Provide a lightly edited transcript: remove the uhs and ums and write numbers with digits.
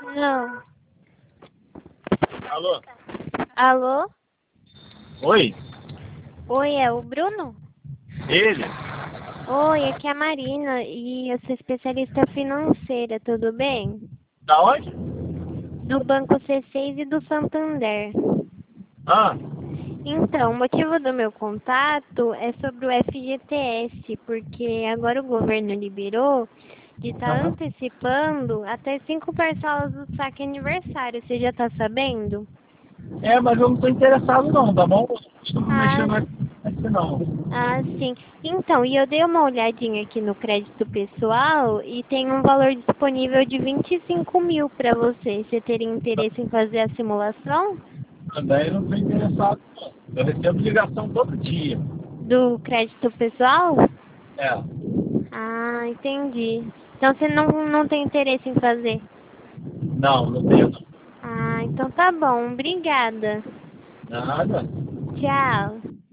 Não. Alô? Alô? Oi? Oi, é o Bruno? Ele? Oi, aqui é a Marina e eu sou especialista financeira, tudo bem? Da onde? Do Banco C6 e do Santander. Ah, Então, o motivo do meu contato é sobre o FGTS, porque agora o governo liberou de estar aham. antecipando até 5 parcelas do saque aniversário. Você já está sabendo? É, mas eu não tô interessado não, tá bom? Eu não costumo mexer Ah, no SMS não. Ah, sim. Então, e eu dei uma olhadinha aqui no crédito pessoal e tem um valor disponível de 25 mil para você. Você teria interesse em fazer a simulação Também não tô interessado não. Eu recebo ligação todo dia. do crédito pessoal? É. Ah, entendi. Então você não tem interesse em fazer. Não, não tenho não. Ah, então tá bom. Obrigada. Nada. Tchau.